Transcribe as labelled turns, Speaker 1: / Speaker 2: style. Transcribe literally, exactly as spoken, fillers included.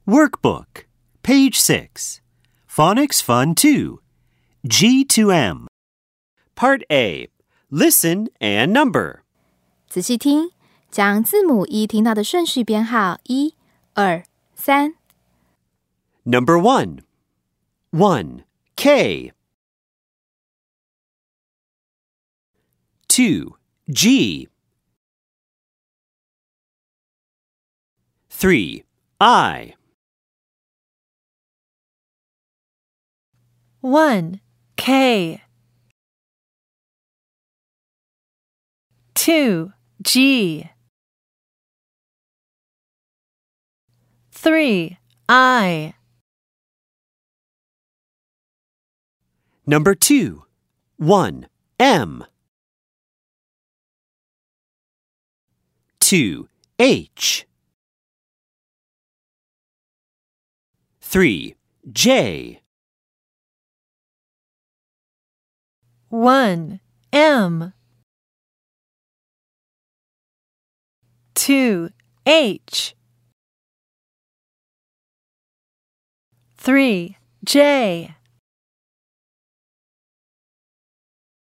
Speaker 1: Workbook, page six. Phonics Fun two. G to M. Part A. Listen and number.
Speaker 2: 仔细听，将字母一听到的顺序编号一、二、三。
Speaker 1: Number one. One, K. Two, G. Three, I.
Speaker 3: One, K. Two, G. Three, I.
Speaker 1: Number two. One, M. Two, H. Three, J.
Speaker 3: One, M. Two, H. Three, J.